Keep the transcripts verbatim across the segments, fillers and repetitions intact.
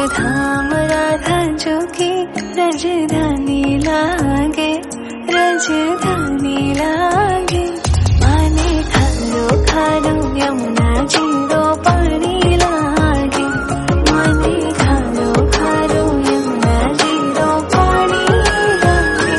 धाम राधा जो की राजधानी लागे, राजधानी लागे। माने खारो खारो यमुना जीरो पानी लागे, माने खारो खारो यमुना जीरो पानी लागे।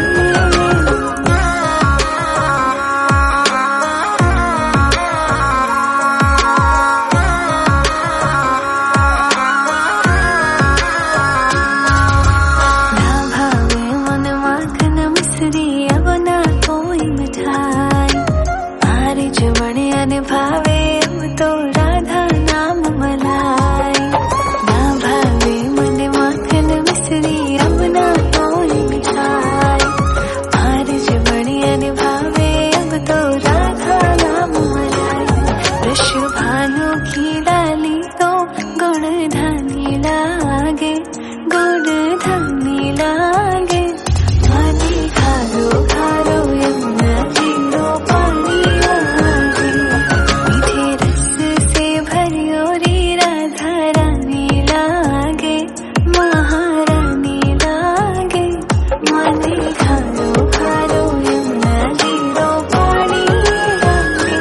ना भावे मन माखन मिश्री अब ना कोई मिठाई, मारे जवणे अने भावे अब तो राधा नाम मलाई। ना भावे मन माखन मिश्री अब ना कोई मिठाई, मारे जवणे अने भावे अब तो राधा नाम मलाई। वृष भानु की डाली तो गुण धानी लागे, गुण धानी लागे। माने खारो खारो यमुना जीरो पानी लागे, मीठे रस से भरियो री राधा रानी लागे, महारानी लागे। माने खारो खारो यमुना जीरो पानी लागे।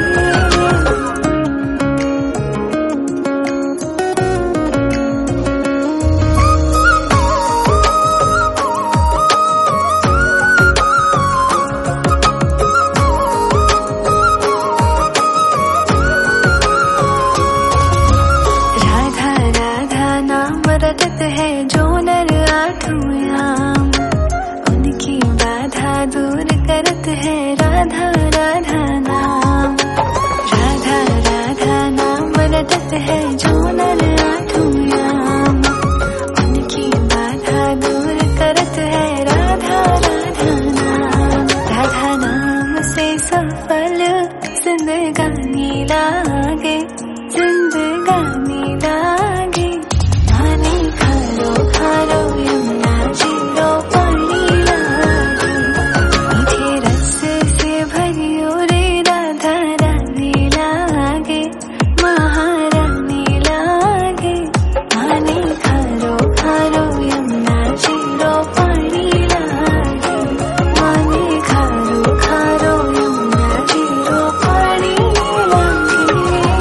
राधा राधा नाम रटत है जो नर आठों याम, उनकी बाधा दूर करत है राधा राधा नाम। राधा राधा नाम रटत है जो नर आठों याम, उनकी बाधा दूर करत है राधा राधा नाम। राधा नाम से सफल जिंदगानी लागे, जिंदगानी लागे। माने खारो खारो यमुना जीरो पानी लागे, मीठे रस से भरियो रे राधा रानी लागे, महारानी लागे। माने खारो खारो यमुना जीरो पानी लागे, माने खारो खारो यमुना जीरो पानी लागे।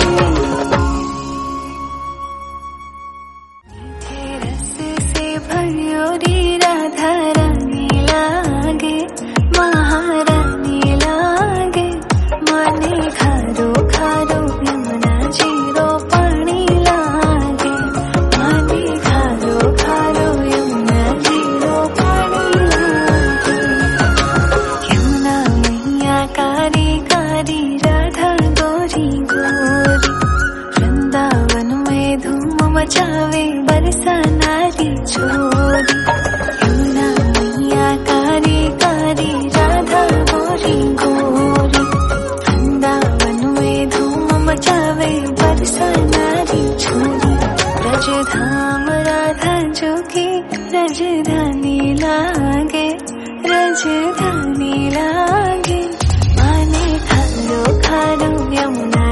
मीठे रस से भरियो री राधा रानी लागे, महारानी लागे। माने खारो खारो यमुना जीरो पानी लागे, माने खारो खारो यमुना जीरो पानी लागे। यमुना मैया कारी कारी राधा गोरी गोरी, वृंदावन में धूम मचावे बरसा नारी छोरी। यमुना मैया कारी कारी राधा गोरी गोरी, वृंदावन में धूम मचावे बरसा नारी छोरी। ब्रज धाम राधा जो की राजधानी लागे, राजधानी लागे। माने खारो खारो यमुना